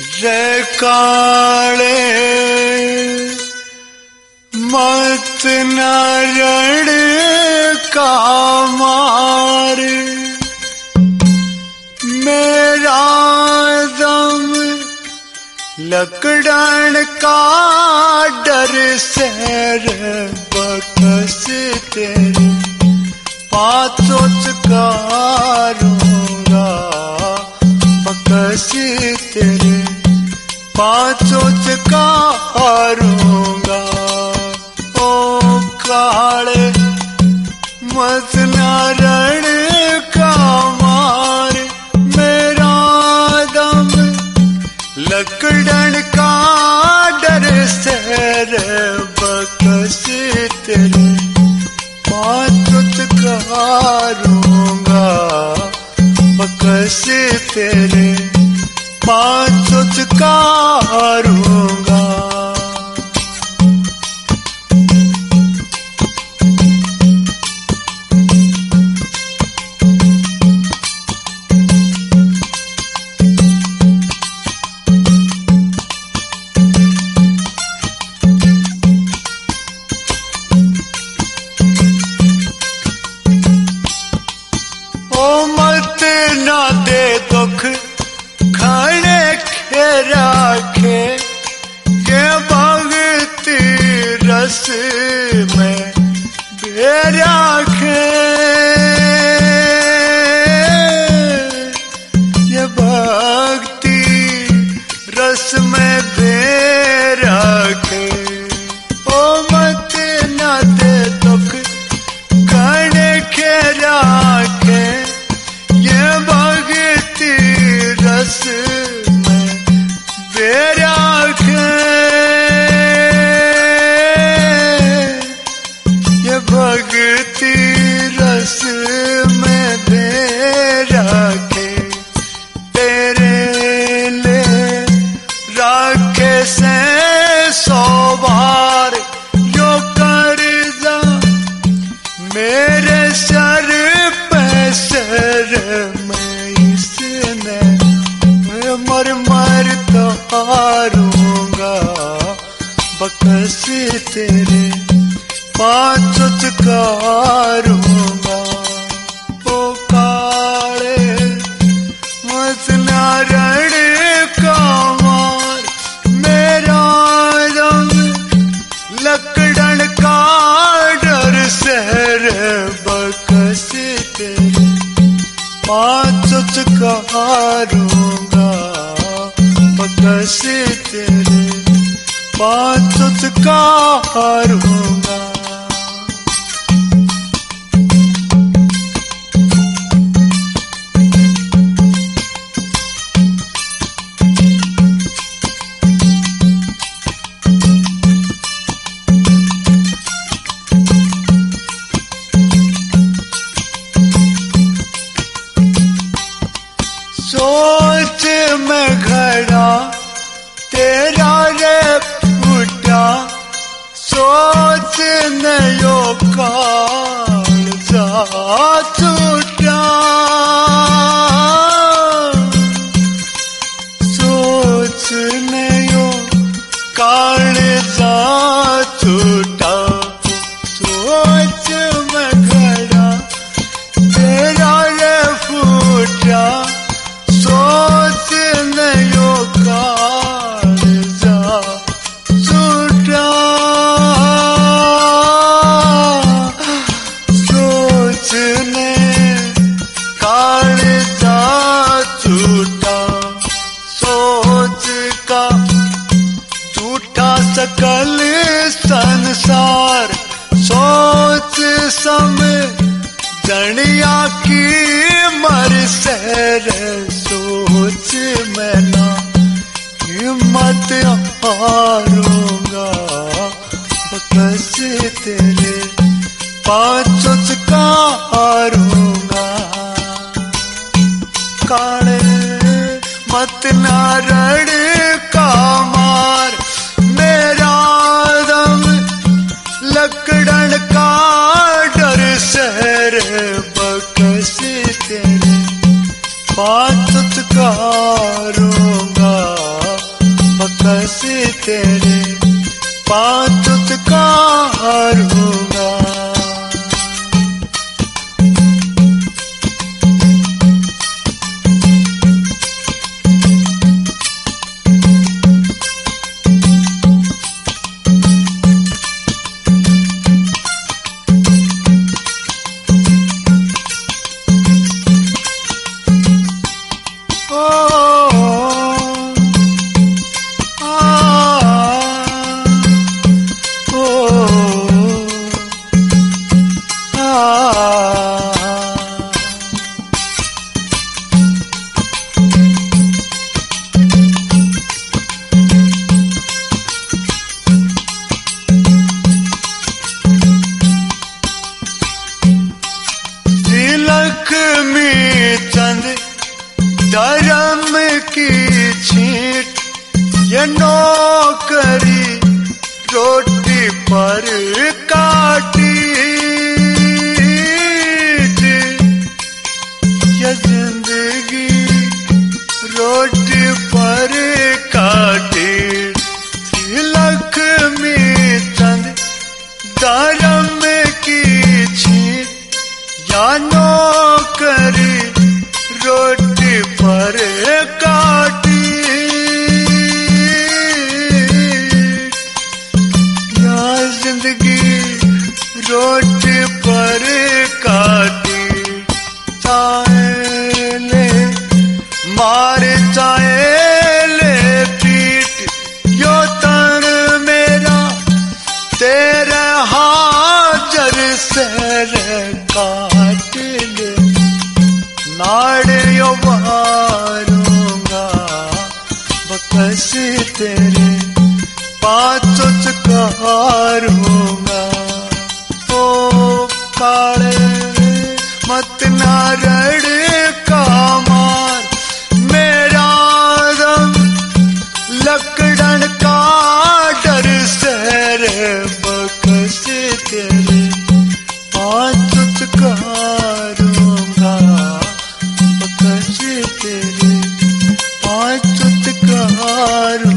रे काले मत नारण का मार, मेरा दम लकड़न का डर से बकस तेरे पाँचों चकारूंगा, बकस तेरे पाँचों चकारूंगा। ओ काले मत नारण का मार, मेरा दम लकड़न का डर से बकस तेरे पाँचों चकारूंगा, बकस तेरे पाँचों चकारूंगा। राखे के भक्ति रस में बेराखे, ये भक्ति रस में बेराखे। ओ मत न दे दुख खाने के राखे, ये भक्ति रस बेराखे, ये भक्ति रस में बेराखे। तेरे ले राखे से 100 बार जो कर्जा मेरे सर पे सर में इसने मर मर तारूंगा, बकस तेरे पाँचों चकारूंगा। ओ काले मत नारण का मार, मेरा दम लकड़न का डर से बकस तेरे पाँचों चकारूंगा, बकस तेरे पाँचों चकारूंगा। सोच में घड़ा तेरा रे फूटा, सोच नयो काल जा छूटा, सोच नयो काल जा छूटा। सोच में घड़ा तेरा रे फूटा, सोच नयो काल जा छूटा, सोच ने काल जा छूटा। सोच का झूठा सकल संसार, सोच सम जनिया की मर सर, सोच मैं ना हिम्मत हारूंगा, बकस तेरे पाँचों चकारूंगा। काले मत नारण का मार, मेरा दम लकड़न का डर से बकस तेरे पाँचों चकारूंगा, तेरे पांच उत्कारूंगा। लक्ष्मी चंद धर्म की छींट, ये नौकरी रोटी पर काटी, ये जिंदगी रोटी पर काटी। लक्ष्मी चंद धर्म की छींट, या नौकरी रोटी पर काटी, या जिंदगी रोटी पर काटी। चाहे ले मार चाहे ले पीट, यो तन मेरा तेरे हाजर से काट ले, नाड़ियों मारूंगा बकस तेरे पांच उत्कारूंगा। ओ काले मत नारड़ का मार, मेरा दम लकड़न का डर से बकस तेरे पांच उत्कारूंगा, बकस तेरे पांच उत्कारूंगा।